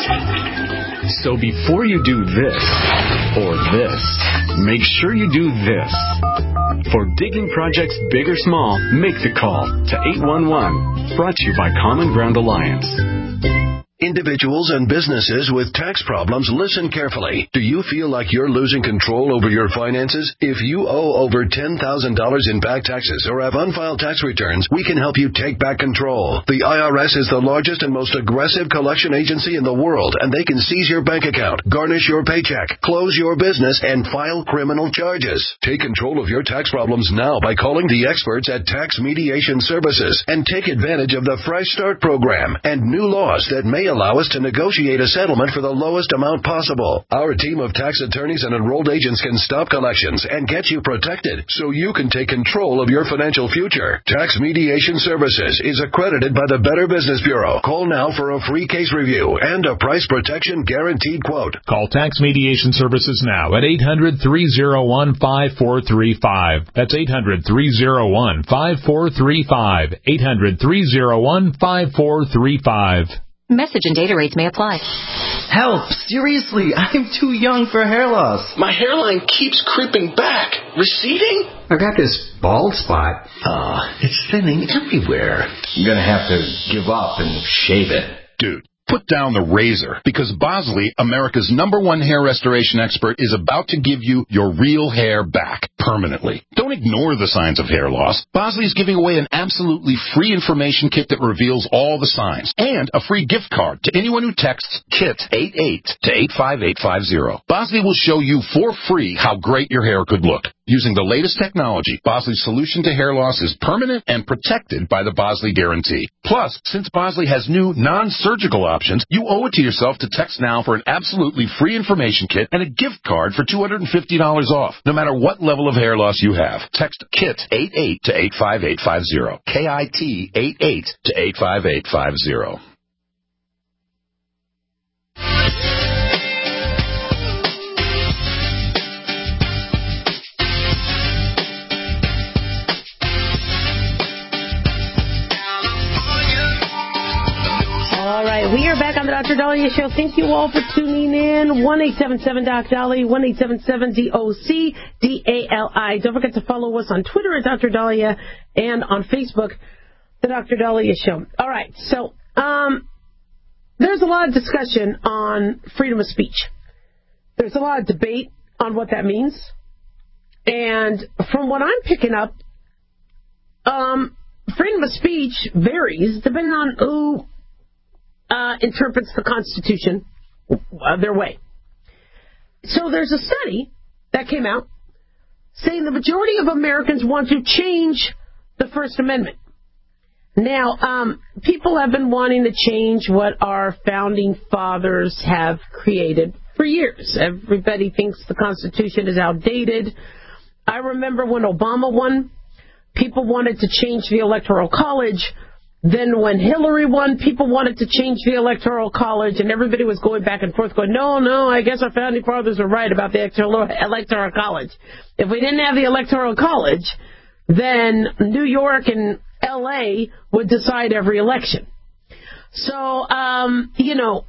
[SPEAKER 18] So before you do this or this, make sure you do this. For digging projects big or small, make the call to eight one one. Brought to you by Common Ground Alliance.
[SPEAKER 14] Individuals and businesses with tax problems, listen carefully. Do you feel like you're losing control over your finances? If you owe over ten thousand dollars in back taxes or have unfiled tax returns, we can help you take back control. The I R S is the largest and most aggressive collection agency in the world, and they can seize your bank account, garnish your paycheck, close your business, and file criminal charges. Take control of your tax problems now by calling the experts at Tax Mediation Services and take advantage of the Fresh Start program and new laws that may allow us to negotiate a settlement for the lowest amount possible. Our team of tax attorneys and enrolled agents can stop collections and get you protected so you can take control of your financial future. Tax Mediation Services is accredited by the Better Business Bureau. Call now for a free case review and a price protection guaranteed quote.
[SPEAKER 19] Call Tax Mediation Services now at eight hundred, three oh one, five four three five. That's eight hundred, three oh one, five four three five. eight hundred, three oh one, five four three five.
[SPEAKER 5] Message and data rates may apply.
[SPEAKER 20] Help! Seriously, I'm too young for hair loss.
[SPEAKER 13] My hairline keeps creeping back. Receding?
[SPEAKER 21] I've got this bald spot. Uh, it's thinning everywhere.
[SPEAKER 20] I'm gonna have to give up and shave it.
[SPEAKER 10] Dude, put down the razor, because Bosley, America's number one hair restoration expert, is about to give you your real hair back permanently. Don't ignore the signs of hair loss. Bosley is giving away an absolutely free information kit that reveals all the signs, and a free gift card to anyone who texts KIT eighty-eight to eight five eight five zero. Bosley will show you for free how great your hair could look. Using the latest technology, Bosley's solution to hair loss is permanent and protected by the Bosley Guarantee. Plus, since Bosley has new non-surgical options, you owe it to yourself to text now for an absolutely free information kit and a gift card for two hundred fifty dollars off, no matter what level of hair loss you have. Text KIT eighty-eight to eight five eight five zero. K I T eighty-eight to eight five eight five zero.
[SPEAKER 3] All right, we are back on the Doctor Dahlia Show. Thank you all for tuning in. one eight seven seven Doc Dahlia, one eight seven seven D O C D A L I. Don't forget to follow us on Twitter at Doctor Dahlia and on Facebook, the Doctor Dahlia Show. All right, so um, there's a lot of discussion on freedom of speech. There's a lot of debate on what that means. And from what I'm picking up, um, freedom of speech varies depending on who Uh, interprets the Constitution uh, their way. So there's a study that came out saying the majority of Americans want to change the First Amendment. Now, um, people have been wanting to change what our founding fathers have created for years. Everybody thinks the Constitution is outdated. I remember when Obama won, people wanted to change the Electoral College. Then when Hillary won, people wanted to change the Electoral College, and everybody was going back and forth going, no, no, I guess our founding fathers were right about the Electoral College. If we didn't have the Electoral College, then New York and L A would decide every election. So, um, you know,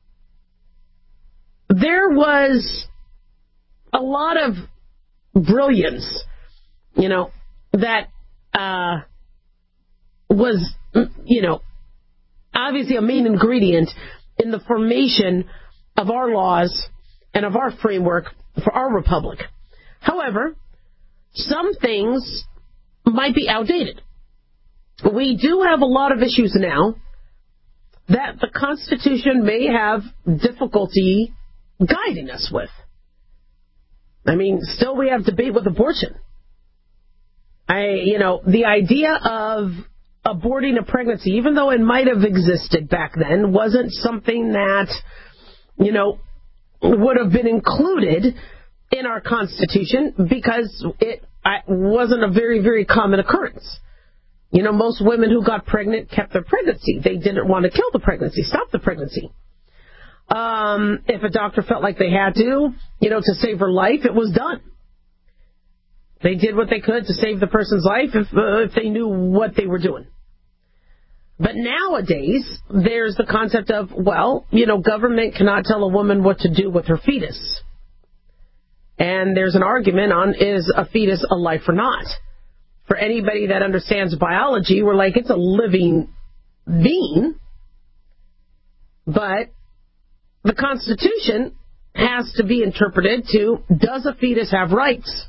[SPEAKER 3] there was a lot of brilliance, you know, that uh, was, you know, obviously a main ingredient in the formation of our laws and of our framework for our republic. However, some things might be outdated. We do have a lot of issues now that the Constitution may have difficulty guiding us with. I mean, still we have debate with abortion. I, you know, the idea of aborting a pregnancy, even though it might have existed back then, wasn't something that, you know, would have been included in our Constitution because it wasn't a very, very common occurrence. You know, most women who got pregnant kept their pregnancy. They didn't want to kill the pregnancy, stop the pregnancy. Um, if a doctor felt like they had to, you know, to save her life, it was done. They did what they could to save the person's life if, uh, if they knew what they were doing. But nowadays, there's the concept of, well, you know, government cannot tell a woman what to do with her fetus. And there's an argument on, is a fetus a life or not? For anybody that understands biology, we're like, it's a living being. But the Constitution has to be interpreted to, does a fetus have rights?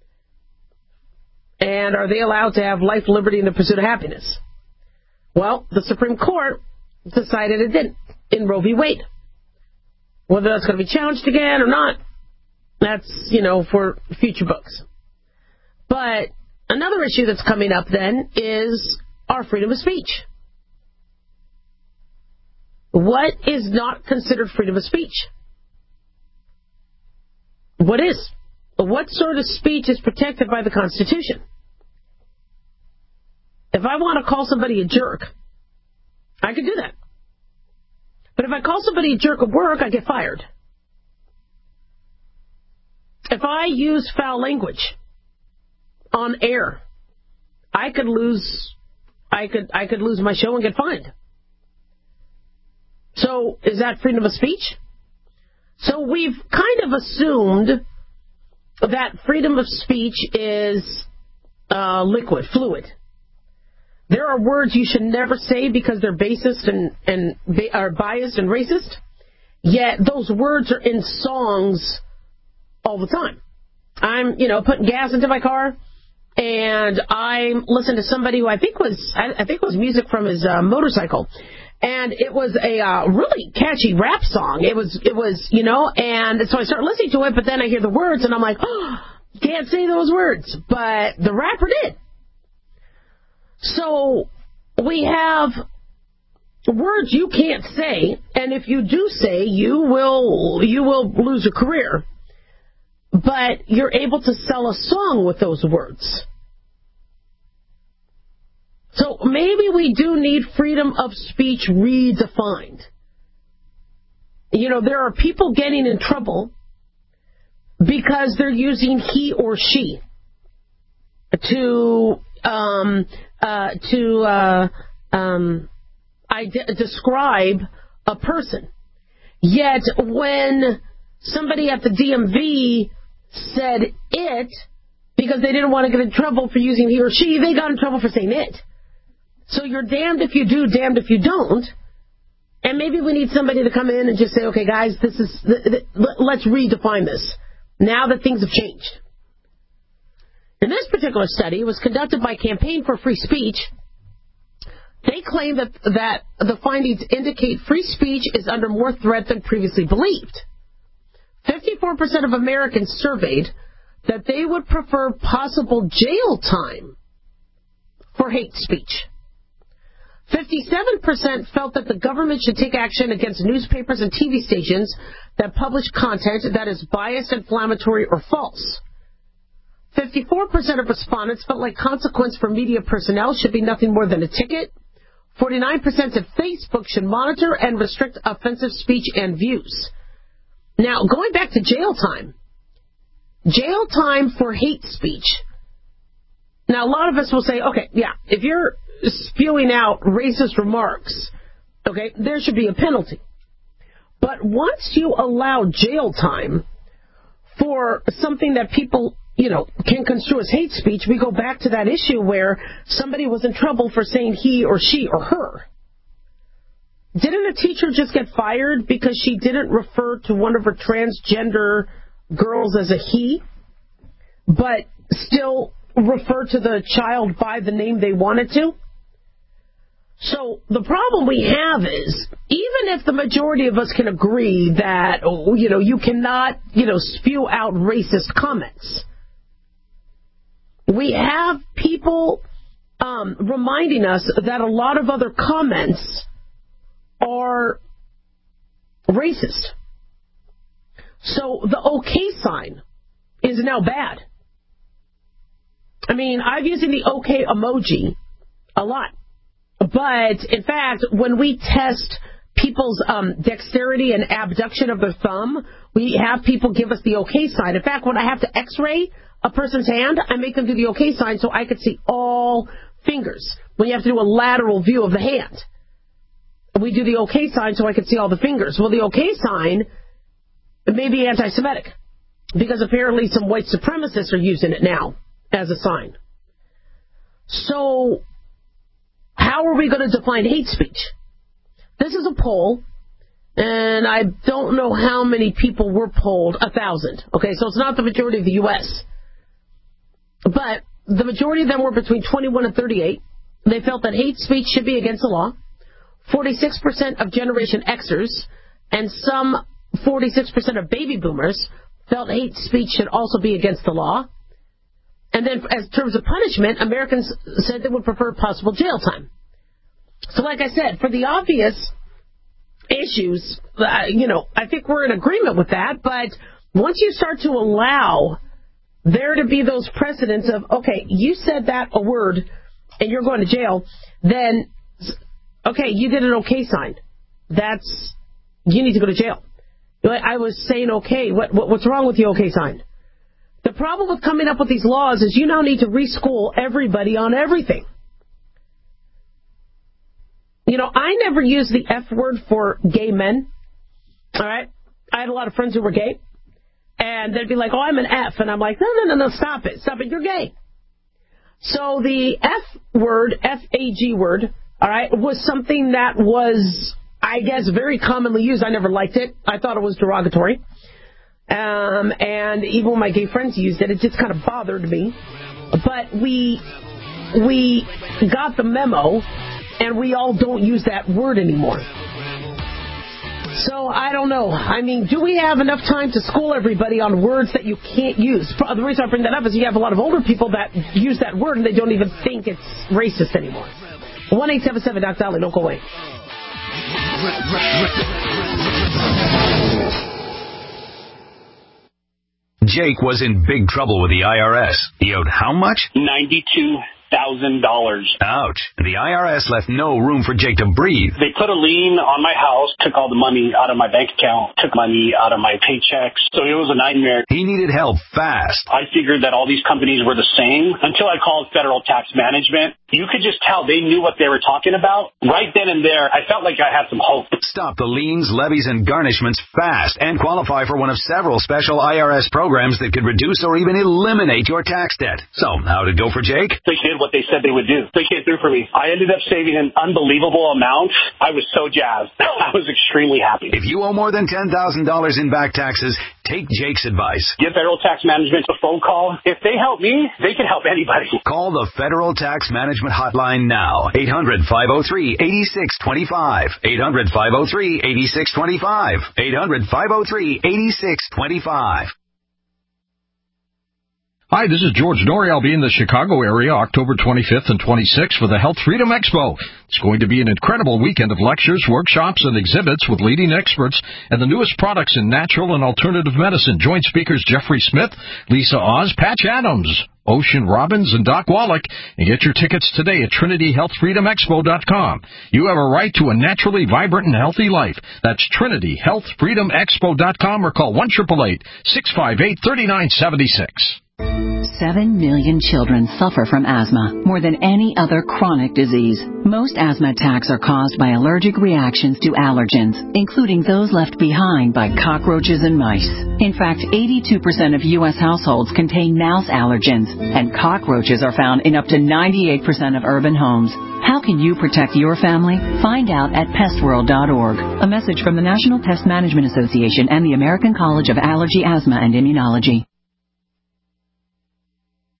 [SPEAKER 3] And are they allowed to have life, liberty, and the pursuit of happiness? Well, the Supreme Court decided it didn't in Roe v. Wade. Whether that's going to be challenged again or not, that's, you know, for future books. But another issue that's coming up then is our freedom of speech. What is not considered freedom of speech? What is? What sort of speech is protected by the Constitution? If I want to call somebody a jerk, I can do that. But if I call somebody a jerk at work, I get fired. If I use foul language on air, I could lose I could I could lose my show and get fined. So is that freedom of speech? So we've kind of assumed that freedom of speech is uh, liquid, fluid. There are words you should never say because they're basist and, and are biased and racist, yet those words are in songs all the time. I'm, you know, putting gas into my car, and I'm listening to somebody who I think was, I, I think it was music from his uh, motorcycle, and it was a uh, really catchy rap song. It was, it was, you know, and so I start listening to it, but then I hear the words, and I'm like, oh, can't say those words, but the rapper did. So we have words you can't say, and if you do say, you will you will lose your career. But you're able to sell a song with those words. So maybe we do need freedom of speech redefined. You know, there are people getting in trouble because they're using he or she to um, uh, to uh, um, ide- describe a person. Yet when somebody at the D M V said it because they didn't want to get in trouble for using he or she, they got in trouble for saying it. So you're damned if you do, damned if you don't. And maybe we need somebody to come in and just say, okay, guys, this is let's redefine this now that things have changed. In this particular study, it was conducted by Campaign for Free Speech. They claim that, that the findings indicate free speech is under more threat than previously believed. fifty-four percent of Americans surveyed that they would prefer possible jail time for hate speech. fifty-seven percent felt that the government should take action against newspapers and T V stations that publish content that is biased, inflammatory, or false. fifty-four percent of respondents felt like consequence for media personnel should be nothing more than a ticket. forty-nine percent said Facebook should monitor and restrict offensive speech and views. Now, going back to jail time. Jail time for hate speech. Now, a lot of us will say, okay, yeah, if you're spewing out racist remarks, okay, there should be a penalty. But once you allow jail time for something that people, you know, can construe as hate speech, we go back to that issue where somebody was in trouble for saying he or she or her. Didn't a teacher just get fired because she didn't refer to one of her transgender girls as a he, but still refer to the child by the name they wanted to? So the problem we have is, even if the majority of us can agree that, oh, you know, you cannot, you know, spew out racist comments, we have people um, reminding us that a lot of other comments are racist. So the okay sign is now bad. I mean, I'm using the okay emoji a lot. But, in fact, when we test people's um, dexterity and abduction of their thumb, we have people give us the okay sign. In fact, when I have to x-ray a person's hand, I make them do the okay sign so I could see all fingers. When you have to do a lateral view of the hand, we do the okay sign so I could see all the fingers. Well, the okay sign may be anti-Semitic, because apparently some white supremacists are using it now as a sign. So how are we going to define hate speech? This is a poll, and I don't know how many people were polled. A thousand. Okay, so it's not the majority of the U S But the majority of them were between twenty-one and thirty-eight. They felt that hate speech should be against the law. forty-six percent of Generation Xers and some forty-six percent of baby boomers felt hate speech should also be against the law. And then, as terms of punishment, Americans said they would prefer possible jail time. So, like I said, for the obvious issues, uh, you know, I think we're in agreement with that. But once you start to allow there to be those precedents of, okay, you said that a word and you're going to jail, then, okay, you did an okay sign. That's, you need to go to jail. I was saying okay. What, what what's wrong with the okay sign? The problem with coming up with these laws is you now need to reschool everybody on everything. You know, I never used the F word for gay men. All right? I had a lot of friends who were gay. And they'd be like, oh, I'm an F. And I'm like, no, no, no, no, stop it. Stop it. You're gay. So the F word, F A G word, all right, was something that was, I guess, very commonly used. I never liked it. I thought it was derogatory. Um, and even when my gay friends used it, it just kind of bothered me. But we we got the memo, and we all don't use that word anymore. So I don't know. I mean, do we have enough time to school everybody on words that you can't use? The reason I bring that up is you have a lot of older people that use that word, and they don't even think it's racist anymore. one eight seven seven Doc Dolly, don't go away.
[SPEAKER 2] Jake was in big trouble with the I R S. He owed how much?
[SPEAKER 22] ninety-two thousand dollars.
[SPEAKER 2] Ouch. The I R S left no room for Jake to breathe.
[SPEAKER 22] They put a lien on my house, took all the money out of my bank account, took money out of my paychecks. So it was a nightmare.
[SPEAKER 2] He needed help fast.
[SPEAKER 22] I figured that all these companies were the same until I called Federal Tax Management. You could just tell they knew what they were talking about. Right then and there, I felt like I had some hope.
[SPEAKER 2] Stop the liens, levies, and garnishments fast and qualify for one of several special I R S programs that could reduce or even eliminate your tax debt. So, how'd it go for Jake?
[SPEAKER 22] They did what they said they would do. They came through for me. I ended up saving an unbelievable amount. I was so jazzed. I was extremely happy.
[SPEAKER 2] If you owe more than ten thousand dollars in back taxes, take Jake's advice.
[SPEAKER 22] Give Federal Tax Management a phone call. If they help me, they can help anybody.
[SPEAKER 2] Call the Federal Tax Management hotline now. eight hundred, five oh three, eight six two five. eight hundred, five oh three, eight six two five. eight hundred, five oh three, eight six two five.
[SPEAKER 8] Hi, this is George Norrie. I'll be in the Chicago area October twenty-fifth and twenty-sixth for the Health Freedom Expo. It's going to be an incredible weekend of lectures, workshops, and exhibits with leading experts and the newest products in natural and alternative medicine. Join speakers Jeffrey Smith, Lisa Oz, Patch Adams, Ocean Robbins, and Doc Wallach, and get your tickets today at Trinity Health Freedom Expo dot com. You have a right to a naturally vibrant and healthy life. That's Trinity Health Freedom Expo dot com or call one eight eight eight, six five eight, three nine seven six.
[SPEAKER 4] Seven million children suffer from asthma, more than any other chronic disease. Most asthma attacks are caused by allergic reactions to allergens, including those left behind by cockroaches and mice. In fact, eighty-two percent of U S households contain mouse allergens, and cockroaches are found in up to ninety-eight percent of urban homes. How can you protect your family? Find out at pest world dot org. A message from the National Pest Management Association and the American College of Allergy, Asthma, and Immunology.